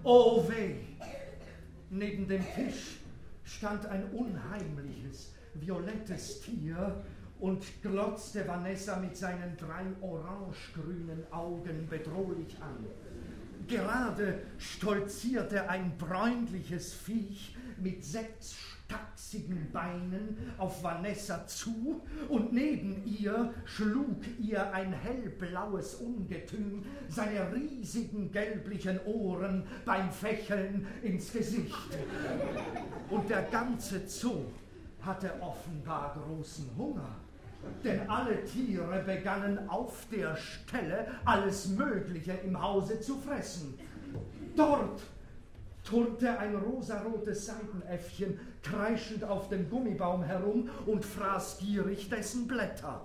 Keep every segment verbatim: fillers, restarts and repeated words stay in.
Oh weh! Neben dem Tisch stand ein unheimliches, violettes Tier und glotzte Vanessa mit seinen drei orangegrünen Augen bedrohlich an. Gerade stolzierte ein bräunliches Viech mit sechs stachsigen Beinen auf Vanessa zu und neben ihr schlug ihr ein hellblaues Ungetüm seine riesigen gelblichen Ohren beim Fächeln ins Gesicht. Und der ganze Zoo hatte offenbar großen Hunger, denn alle Tiere begannen auf der Stelle alles Mögliche im Hause zu fressen. Dort turnte ein rosarotes Seidenäffchen kreischend auf dem Gummibaum herum und fraß gierig dessen Blätter.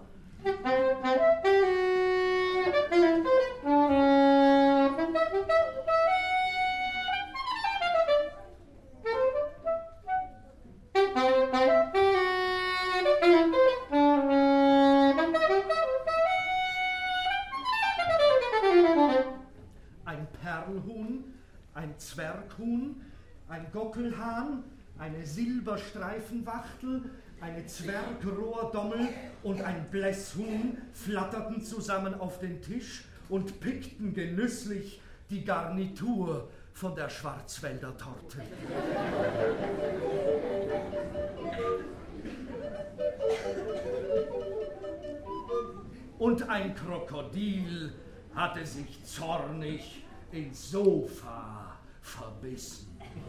Ein Perlhuhn, ein Zwerghuhn, ein Gockelhahn, eine Silberstreifenwachtel, eine Zwergrohrdommel und ein Blässhuhn flatterten zusammen auf den Tisch und pickten genüsslich die Garnitur von der Schwarzwälder Torte. Und ein Krokodil hatte sich zornig ins Sofa verbissen.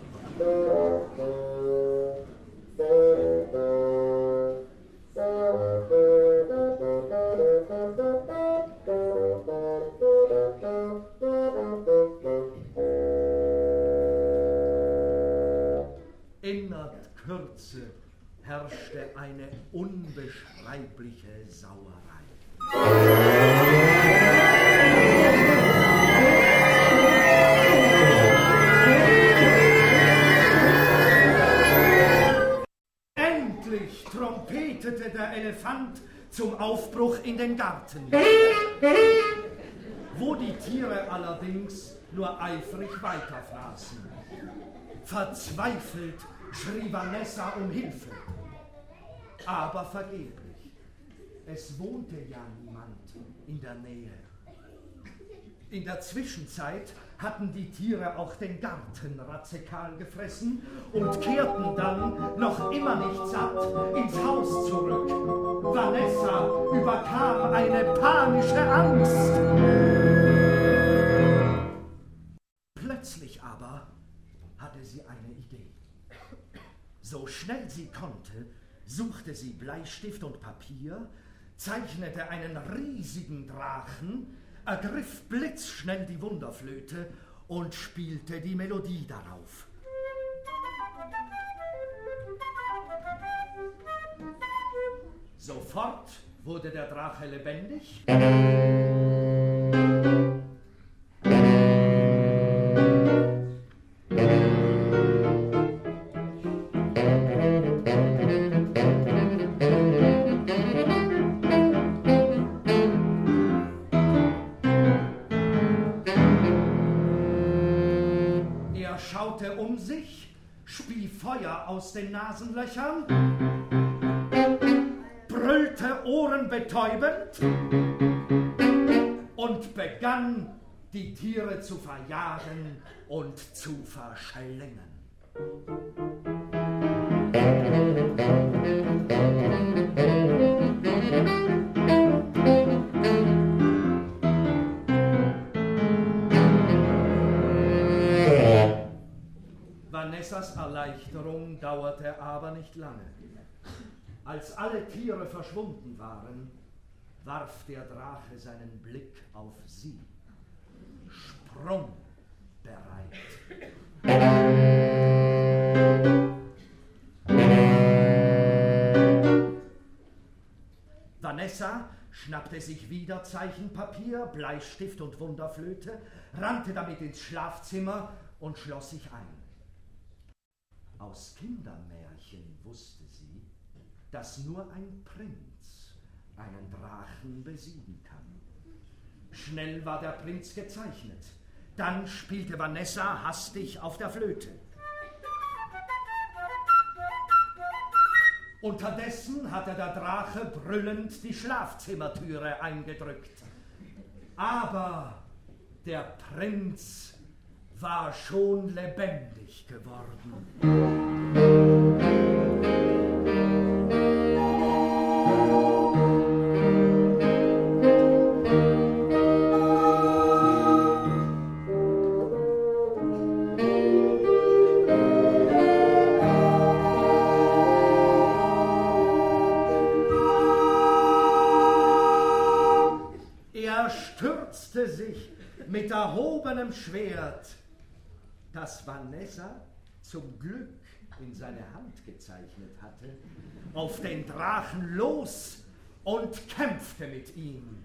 In Kürze herrschte eine unbeschreibliche Sauerei. Endlich trompetete der Elefant zum Aufbruch in den Garten, wo die Tiere allerdings nur eifrig weiterfraßen. Verzweifelt schrie Vanessa um Hilfe, aber vergeblich. Es wohnte ja niemand in der Nähe. In der Zwischenzeit hatten die Tiere auch den Garten radikal gefressen und kehrten dann, noch immer nicht satt, ins Haus zurück. Vanessa überkam eine panische Angst. Plötzlich aber hatte sie eine Idee. So schnell sie konnte, suchte sie Bleistift und Papier, zeichnete einen riesigen Drachen, ergriff blitzschnell die Wunderflöte und spielte die Melodie darauf. Sofort wurde der Drache lebendig um sich, spie Feuer aus den Nasenlöchern, brüllte ohrenbetäubend und begann, die Tiere zu verjagen und zu verschlingen. Vanessas Erleichterung dauerte aber nicht lange. Als alle Tiere verschwunden waren, warf der Drache seinen Blick auf sie, sprungbereit. Vanessa schnappte sich wieder Zeichenpapier, Bleistift und Wunderflöte, rannte damit ins Schlafzimmer und schloss sich ein. Aus Kindermärchen wusste sie, dass nur ein Prinz einen Drachen besiegen kann. Schnell war der Prinz gezeichnet. Dann spielte Vanessa hastig auf der Flöte. Unterdessen hatte der Drache brüllend die Schlafzimmertüre eingedrückt. Aber der Prinz war schon lebendig geworden. Sich mit erhobenem Schwert, das Vanessa zum Glück in seine Hand gezeichnet hatte, auf den Drachen los und kämpfte mit ihm.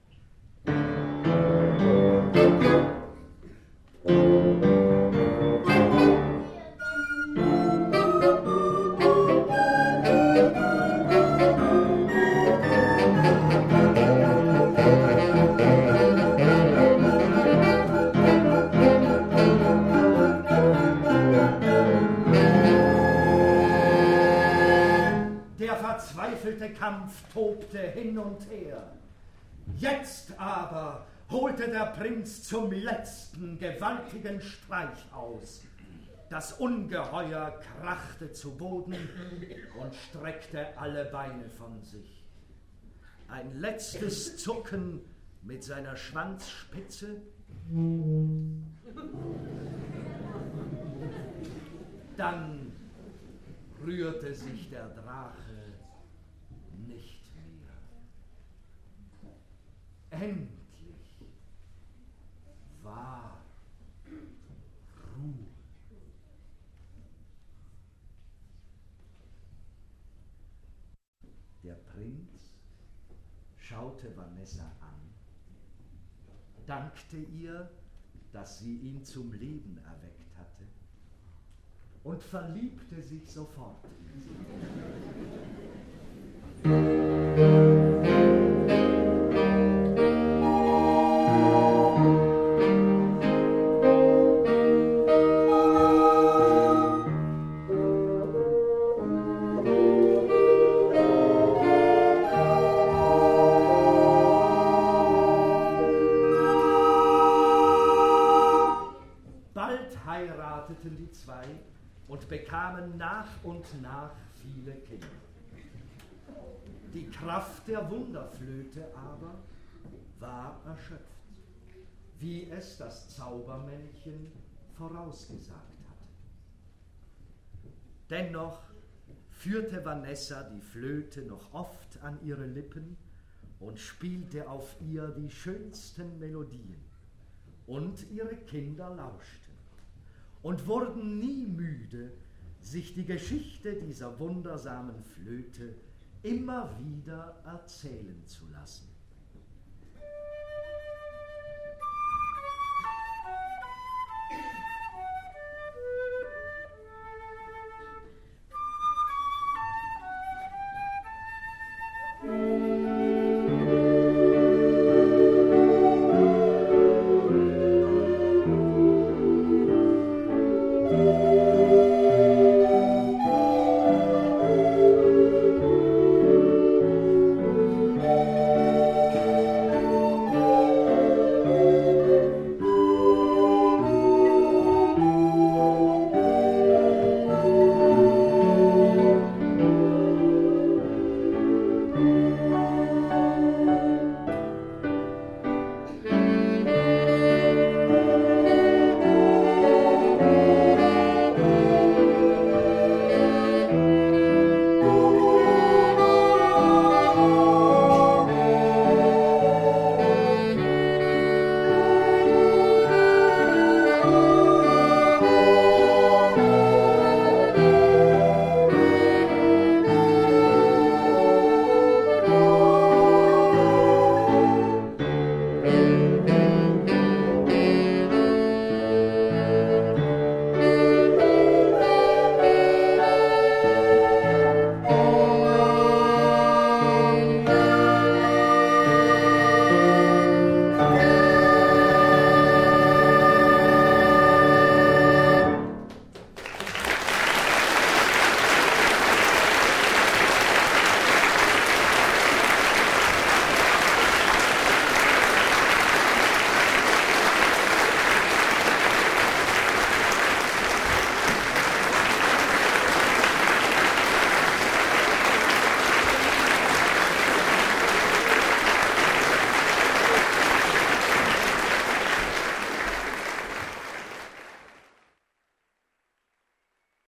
Der Kampf tobte hin und her. Jetzt aber holte der Prinz zum letzten gewaltigen Streich aus. Das Ungeheuer krachte zu Boden und streckte alle Beine von sich. Ein letztes Zucken mit seiner Schwanzspitze. Dann rührte sich der Drache nicht mehr. Endlich war Ruhe. Der Prinz schaute Vanessa an, dankte ihr, dass sie ihn zum Leben erweckt hatte, und verliebte sich sofort in sie. Bald heirateten die zwei und bekamen nach und nach viele Kinder. Die Kraft der Wunderflöte aber war erschöpft, wie es das Zaubermännchen vorausgesagt hatte. Dennoch führte Vanessa die Flöte noch oft an ihre Lippen und spielte auf ihr die schönsten Melodien, und ihre Kinder lauschten und wurden nie müde, sich die Geschichte dieser wundersamen Flöte immer wieder erzählen zu lassen.